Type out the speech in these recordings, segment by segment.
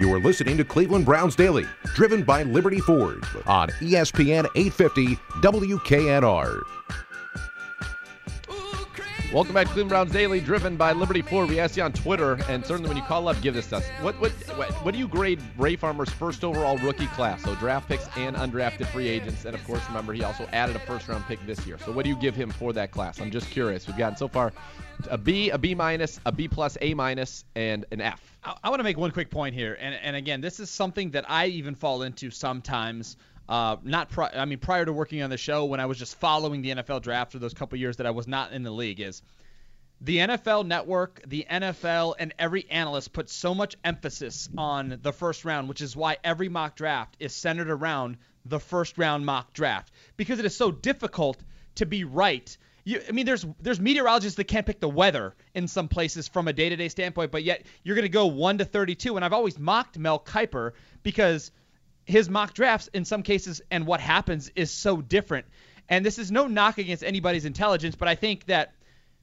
You are listening to Cleveland Browns Daily, driven by Liberty Ford on ESPN 850 WKNR. Welcome back to Cleveland Browns Daily, driven by Liberty Ford. We asked you on Twitter, and certainly when you call up, give this to us. What do you grade Ray Farmer's first overall rookie class? So draft picks and undrafted free agents. And, of course, remember, he also added a first-round pick this year. So what do you give him for that class? I'm just curious. We've gotten so far a B, a B-, a B+, A-, and an F. I want to make one quick point here. And again, this is something that I even fall into sometimes. Prior to working on the show, when I was just following the NFL draft for those couple years that I was not in the league, is the NFL Network, the NFL, and every analyst puts so much emphasis on the first round, which is why every mock draft is centered around the first round mock draft, because it is so difficult to be right. There's meteorologists that can't pick the weather in some places from a day-to-day standpoint, but yet you're going to go 1 to 32, and I've always mocked Mel Kiper because his mock drafts in some cases and what happens is so different. And this is no knock against anybody's intelligence, but I think that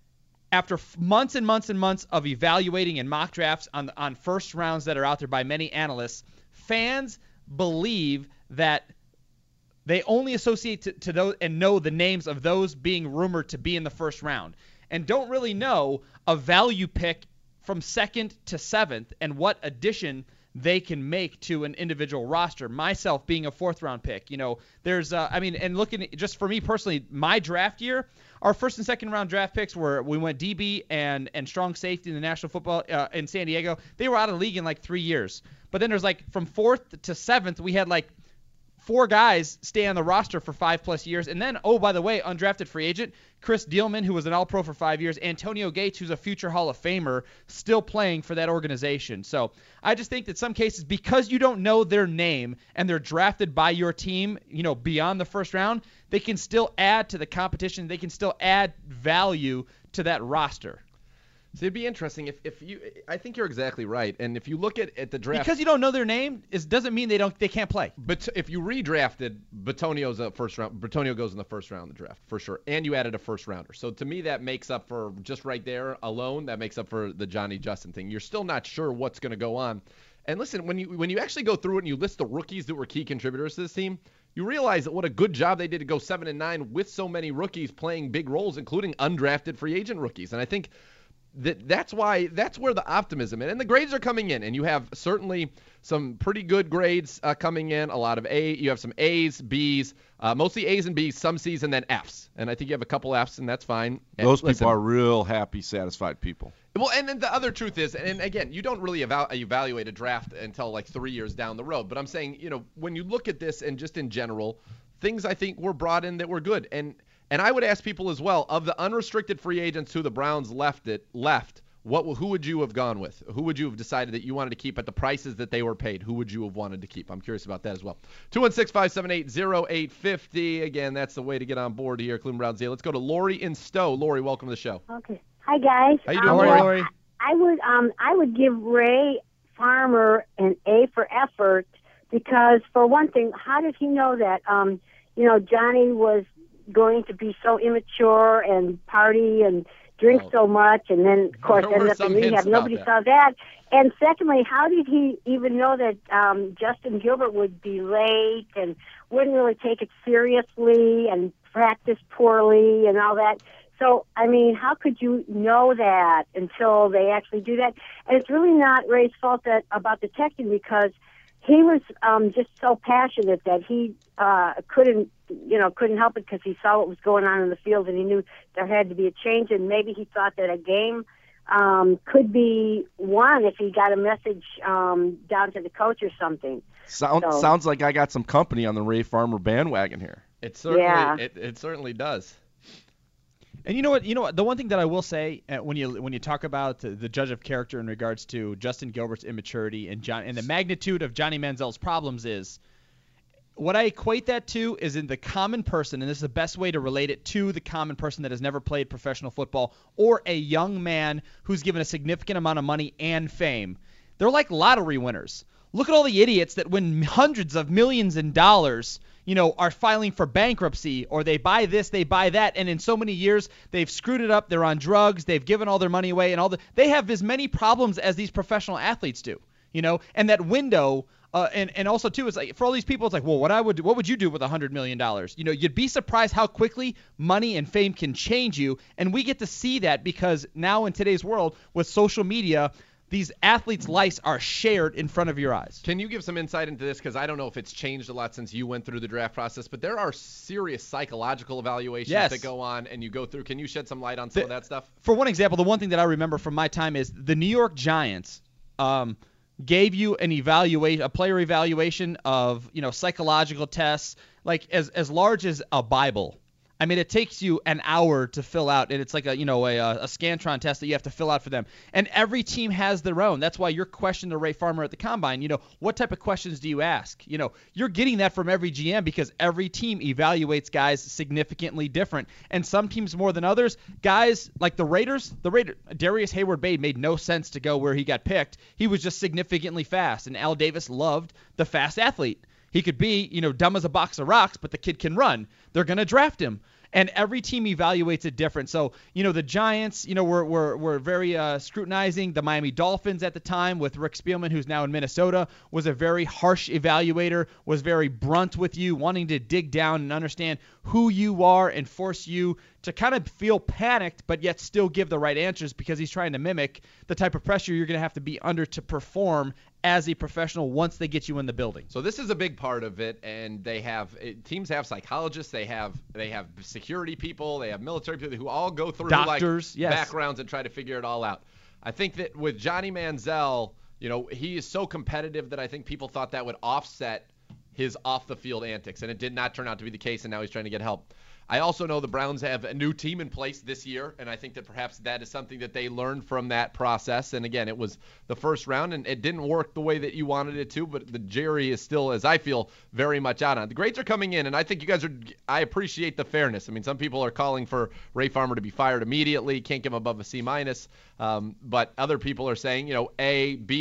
after months and months and months of evaluating and mock drafts on first rounds that are out there by many analysts, fans believe that they only associate to those and know the names of those being rumored to be in the first round and don't really know a value pick from 2nd to 7th and what addition they can make to an individual roster. Myself being a 4th-round pick, there's and looking just for me personally, my draft year, our 1st and 2nd round draft picks we went DB and strong safety in the National Football in San Diego. They were out of the league in like 3 years. But then there's from 4th to 7th, we had 4 guys stay on the roster for 5+ years. And then, oh, by the way, undrafted free agent, Chris Dielman, who was an All-Pro for 5 years, Antonio Gates, who's a future Hall of Famer, still playing for that organization. So I just think that some cases, because you don't know their name and they're drafted by your team, beyond the first round, they can still add to the competition. They can still add value to that roster. So it'd be interesting if you. I think you're exactly right. And if you look at the draft, because you don't know their name, it doesn't mean they can't play. But if you redrafted, Batonio's a first round. Batonio goes in the first round of the draft for sure, and you added a first rounder. So to me, that makes up for just right there alone. That makes up for the Johnny Justin thing. You're still not sure what's going to go on. And listen, when you actually go through it and you list the rookies that were key contributors to this team, you realize that what a good job they did to go 7-9 with so many rookies playing big roles, including undrafted free agent rookies. And I think that's where the optimism is. And the grades are coming in, and you have certainly some pretty good grades coming in. A lot of you have some A's, B's, mostly A's and B's, some C's, and then F's. And I think you have a couple F's, and that's fine. Those people are real happy, satisfied people. Well, and then the other truth is, and again, you don't really evaluate a draft until 3 years down the road. But I'm saying, when you look at this and just in general, things I think were brought in that were good. And I would ask people as well, of the unrestricted free agents who the Browns left, who would you have gone with? Who would you have decided that you wanted to keep at the prices that they were paid? Who would you have wanted to keep? I'm curious about that as well. 216-578-0850. Again, that's the way to get on board here, Cleveland Browns Daily. Let's go to Lori in Stowe. Lori, welcome to the show. Okay. Hi, guys. How you doing, Lori? I would give Ray Farmer an A for effort because, for one thing, how did he know that, Johnny was going to be so immature and party and drink so much, and then, of course, ended up in rehab. Nobody saw that. And secondly, how did he even know that Justin Gilbert would be late and wouldn't really take it seriously and practice poorly and all that? So, how could you know that until they actually do that? And it's really not Ray's fault about the texting, because he was just so passionate that he couldn't help it, because he saw what was going on in the field and he knew there had to be a change, and maybe he thought that a game could be won if he got a message down to the coach or something. Sounds like I got some company on the Ray Farmer bandwagon here. It certainly does. And you know what? The one thing that I will say when you talk about the judge of character in regards to Justin Gilbert's immaturity and the magnitude of Johnny Manziel's problems is, what I equate that to is in the common person, and this is the best way to relate it to the common person that has never played professional football, or a young man who's given a significant amount of money and fame. They're like lottery winners. Look at all the idiots that win hundreds of millions in dollars, are filing for bankruptcy, or they buy this, they buy that, and in so many years they've screwed it up. They're on drugs. They've given all their money away, and they have as many problems as these professional athletes do. And that window. And also too, it's like for all these people, it's like, well, what would you do with $100 million? You'd be surprised how quickly money and fame can change you, and we get to see that because now in today's world with social media, these athletes' lives are shared in front of your eyes. Can you give some insight into this? Because I don't know if it's changed a lot since you went through the draft process, but there are serious psychological evaluations that go on, and you go through. Can you shed some light on some of that stuff? For one example, the one thing that I remember from my time is the New York Giants. Gave you a player evaluation of, psychological tests, like as large as a Bible. I mean, it takes you an hour to fill out, and it's like a Scantron test that you have to fill out for them. And every team has their own. That's why your question to Ray Farmer at the Combine, what type of questions do you ask? You're getting that from every GM because every team evaluates guys significantly different. And some teams more than others. Guys like the Raiders, Darius Hayward-Bay made no sense to go where he got picked. He was just significantly fast, and Al Davis loved the fast athlete. He could be, dumb as a box of rocks, but the kid can run. They're going to draft him. And every team evaluates it different. So, the Giants, were very scrutinizing. The Miami Dolphins at the time with Rick Spielman, who's now in Minnesota, was a very harsh evaluator, was very blunt with you, wanting to dig down and understand who you are and force you to kind of feel panicked, but yet still give the right answers because he's trying to mimic the type of pressure you're going to have to be under to perform as a professional once they get you in the building. So this is a big part of it, and teams have psychologists, they have security people, they have military people who all go through doctors, backgrounds and try to figure it all out. I think that with Johnny Manziel, he is so competitive that I think people thought that would offset his off-the-field antics, and it did not turn out to be the case, and now he's trying to get help. I also know the Browns have a new team in place this year, and I think that perhaps that is something that they learned from that process. And again, it was the first round, and it didn't work the way that you wanted it to, but the jury is still, as I feel, very much out on it. The grades are coming in, and I think I appreciate the fairness. I mean, some people are calling for Ray Farmer to be fired immediately, can't give him above a C-, but other people are saying, A, B+.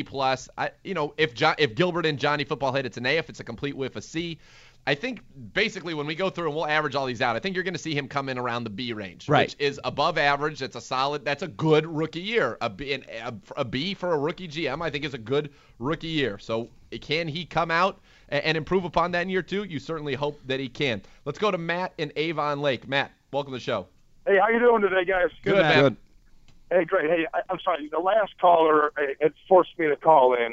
If Gilbert and Johnny Football hit, it's an A. If it's a complete whiff, a C. I think basically when we go through and we'll average all these out, I think you're going to see him come in around the B range, right, which is above average. That's a good rookie year. A B for a rookie GM, I think, is a good rookie year. So can he come out and improve upon that in year two? You certainly hope that he can. Let's go to Matt in Avon Lake. Matt, welcome to the show. Hey, how you doing today, guys? Good, Matt. Good. Hey, great. Hey, I'm sorry. The last caller, it forced me to call in.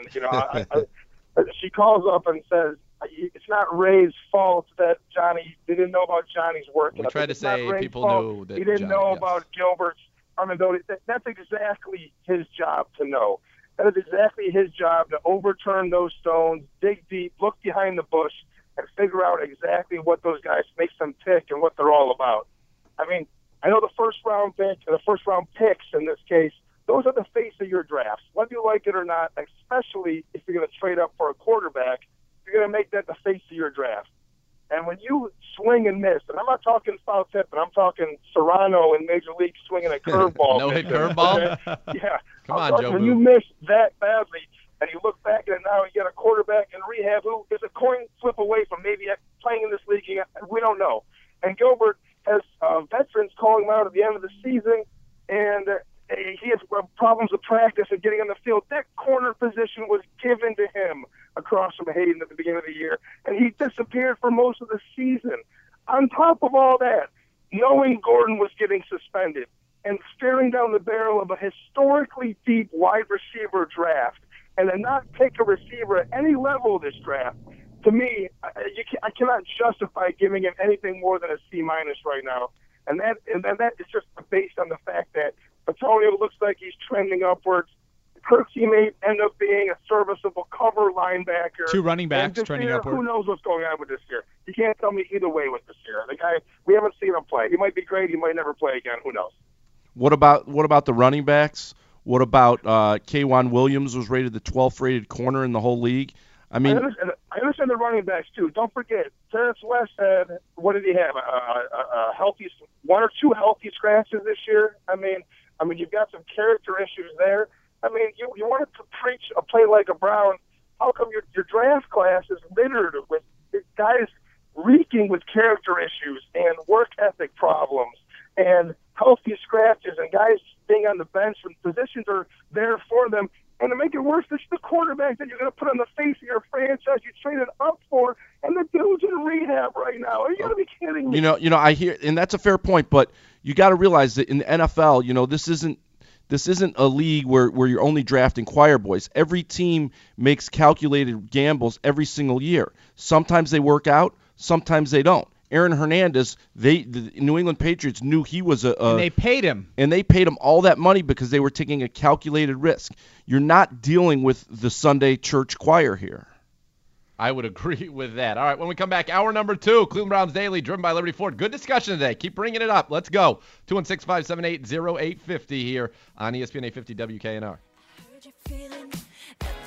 She calls up and says, it's not Ray's fault that Johnny didn't know about Johnny's work. We tried to say people knew that he didn't know about Gilbert's amenability. That's exactly his job to know. That is exactly his job to overturn those stones, dig deep, look behind the bush, and figure out exactly what those guys makes them tick and what they're all about. I mean, I know the first-round pick and the first-round picks in this case, those are the face of your drafts, whether you like it or not, especially if you're going to trade up for a quarterback. You're going to make that the face of your draft. And when you swing and miss, and I'm not talking foul tip, but I'm talking Serrano in Major League swinging a curveball. No-hit curveball? Okay? Yeah. Come on, Joe. When you miss that badly, and you look back at it now, you got a quarterback in rehab who is a coin flip away from maybe playing in this league. We don't know. And Gilbert has veterans calling him out at the end of the season, and he has problems with practice and getting on the field. That corner position was given to him across from Hayden at the beginning of the year, and he disappeared for most of the season. On top of all that, knowing Gordon was getting suspended and staring down the barrel of a historically deep wide receiver draft and to not pick a receiver at any level of this draft, to me, I cannot justify giving him anything more than a C- right now. And that is just based on the fact that Antonio looks like he's trending upwards. Kirksey may end up being a serviceable cover linebacker. Two running backs trending upward. Who knows what's going on with this year? You can't tell me either way with this year. The guy, we haven't seen him play. He might be great. He might never play again. Who knows? What about the running backs? What about K'Wan Williams was rated the 12th rated corner in the whole league? I mean, I understand the running backs too. Don't forget, Terrence West had, what did he have? A healthy, one or two healthy scratches this year. I mean, you've got some character issues there. I mean, you wanted to preach a play like a Brown. How come your draft class is littered with guys reeking with character issues and work ethic problems and healthy scratches and guys being on the bench when positions are there for them And to make it worse, this is the quarterback that you're going to put on the face of your franchise you traded up for, and the dude's in rehab right now. Are you going to be kidding me? You know, I hear, and that's a fair point, but you got to realize that in the NFL, you know, this isn't a league where you're only drafting choir boys. Every team makes calculated gambles every single year. Sometimes they work out, sometimes they don't. Aaron Hernandez, the New England Patriots knew he was and they paid him. And they paid him all that money because they were taking a calculated risk. You're not dealing with the Sunday church choir here. I would agree with that. All right, when we come back, hour number 2, Cleveland Browns Daily, driven by Liberty Ford. Good discussion today. Keep bringing it up. Let's go. 216-578-0850 here on ESPN 850 WKNR.